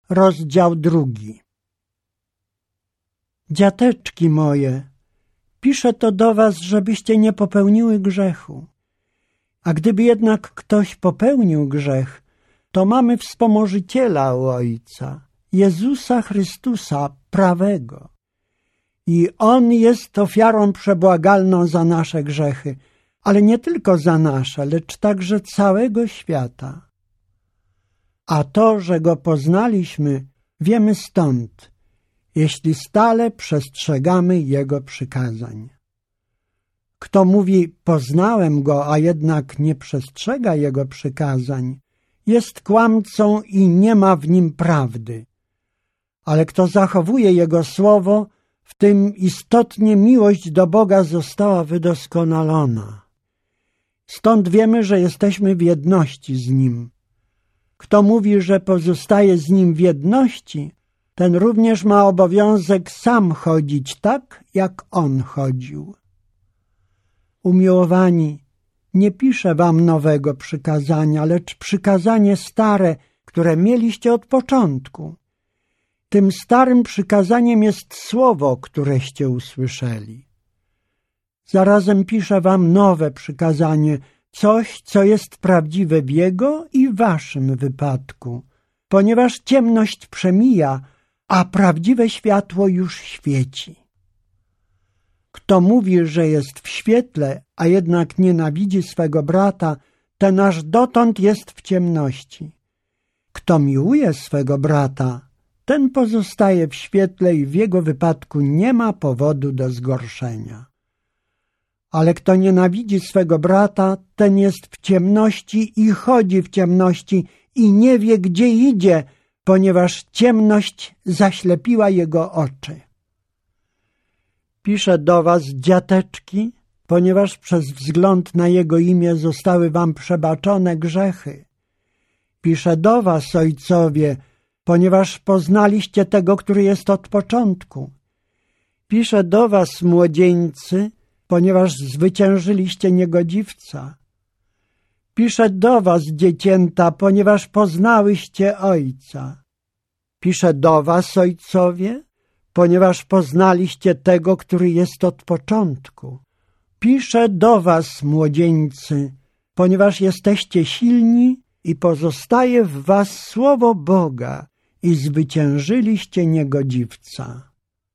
Rozdział 2. Dziateczki moje, piszę to do was, żebyście nie popełniły grzechu. A gdyby jednak ktoś popełnił grzech, to mamy wspomożyciela u Ojca, Jezusa Chrystusa prawego. I On jest ofiarą przebłagalną za nasze grzechy, ale nie tylko za nasze, lecz także całego świata. A to, że Go poznaliśmy, wiemy stąd, jeśli stale przestrzegamy Jego przykazań. Kto mówi, poznałem Go, a jednak nie przestrzega Jego przykazań, jest kłamcą i nie ma w nim prawdy. Ale kto zachowuje Jego słowo, w tym istotnie miłość do Boga została wydoskonalona. Stąd wiemy, że jesteśmy w jedności z Nim. Kto mówi, że pozostaje z Nim w jedności, ten również ma obowiązek sam chodzić tak, jak On chodził. Umiłowani, nie piszę wam nowego przykazania, lecz przykazanie stare, które mieliście od początku. Tym starym przykazaniem jest słowo, któreście usłyszeli. Zarazem piszę wam nowe przykazanie, coś, co jest prawdziwe w jego i waszym wypadku, ponieważ ciemność przemija, a prawdziwe światło już świeci. Kto mówi, że jest w świetle, a jednak nienawidzi swego brata, ten aż dotąd jest w ciemności. Kto miłuje swego brata, ten pozostaje w świetle i w jego wypadku nie ma powodu do zgorszenia. Ale kto nienawidzi swego brata, ten jest w ciemności i chodzi w ciemności i nie wie, gdzie idzie, ponieważ ciemność zaślepiła jego oczy. Piszę do was, dziateczki, ponieważ przez wzgląd na Jego imię zostały wam przebaczone grzechy. Piszę do was, ojcowie, ponieważ poznaliście tego, który jest od początku. Piszę do was, młodzieńcy, ponieważ zwyciężyliście niegodziwca. Piszę do was, dziecięta, ponieważ poznałyście Ojca. Piszę do was, ojcowie, ponieważ poznaliście tego, który jest od początku. Piszę do was, młodzieńcy, ponieważ jesteście silni i pozostaje w was słowo Boga i zwyciężyliście niegodziwca.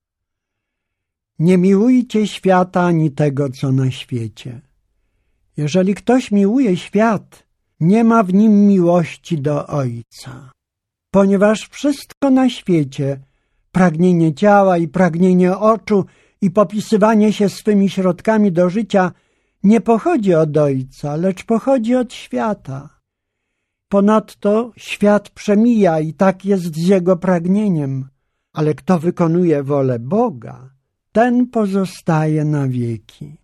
Nie miłujcie świata ani tego, co na świecie. Jeżeli ktoś miłuje świat, nie ma w nim miłości do Ojca. Ponieważ wszystko na świecie, pragnienie ciała i pragnienie oczu i popisywanie się swymi środkami do życia nie pochodzi od Ojca, lecz pochodzi od świata. Ponadto świat przemija i tak jest z jego pragnieniem, ale kto wykonuje wolę Boga, ten pozostaje na wieki.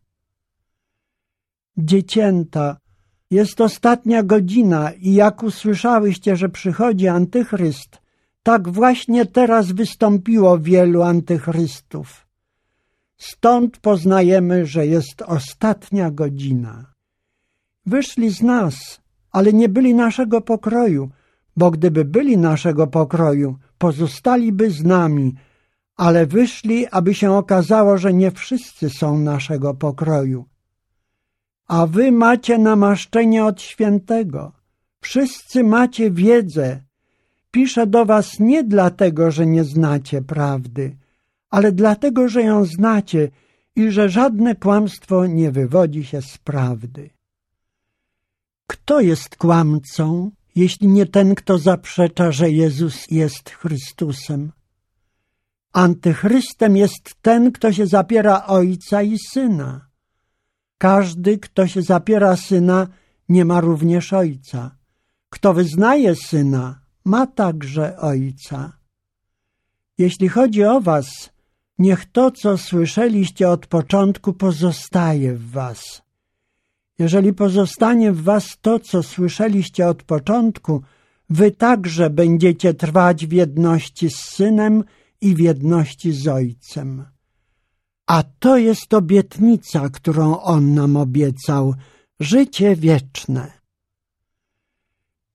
Dziecięta, jest ostatnia godzina i jak usłyszałyście, że przychodzi antychryst, tak właśnie teraz wystąpiło wielu antychrystów. Stąd poznajemy, że jest ostatnia godzina. Wyszli z nas, ale nie byli naszego pokroju, bo gdyby byli naszego pokroju, pozostaliby z nami, ale wyszli, aby się okazało, że nie wszyscy są naszego pokroju. A wy macie namaszczenie od Świętego. Wszyscy macie wiedzę. Piszę do was nie dlatego, że nie znacie prawdy, ale dlatego, że ją znacie i że żadne kłamstwo nie wywodzi się z prawdy. Kto jest kłamcą, jeśli nie ten, kto zaprzecza, że Jezus jest Chrystusem? Antychrystem jest ten, kto się zapiera Ojca i Syna. Każdy, kto się zapiera Syna, nie ma również Ojca. Kto wyznaje Syna, ma także Ojca. Jeśli chodzi o was, niech to, co słyszeliście od początku, pozostaje w was. Jeżeli pozostanie w was to, co słyszeliście od początku, wy także będziecie trwać w jedności z Synem i w jedności z Ojcem. A to jest obietnica, którą On nam obiecał, życie wieczne.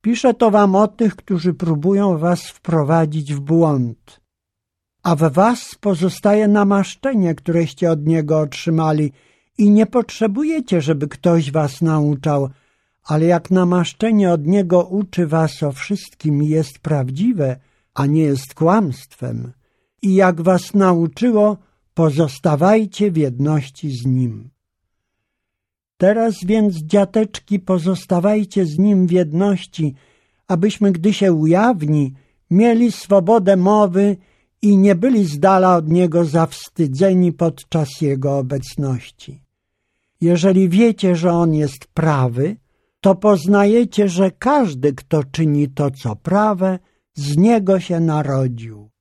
Piszę to wam o tych, którzy próbują was wprowadzić w błąd. A w was pozostaje namaszczenie, któreście od Niego otrzymali i nie potrzebujecie, żeby ktoś was nauczał, ale jak namaszczenie od Niego uczy was o wszystkim i jest prawdziwe, a nie jest kłamstwem, i jak was nauczyło, pozostawajcie w jedności z Nim. Teraz więc, dziateczki, pozostawajcie z Nim w jedności, abyśmy, gdy się ujawni, mieli swobodę mowy i nie byli z dala od Niego zawstydzeni podczas Jego obecności. Jeżeli wiecie, że On jest prawy, to poznajecie, że każdy, kto czyni to, co prawe, z Niego się narodził.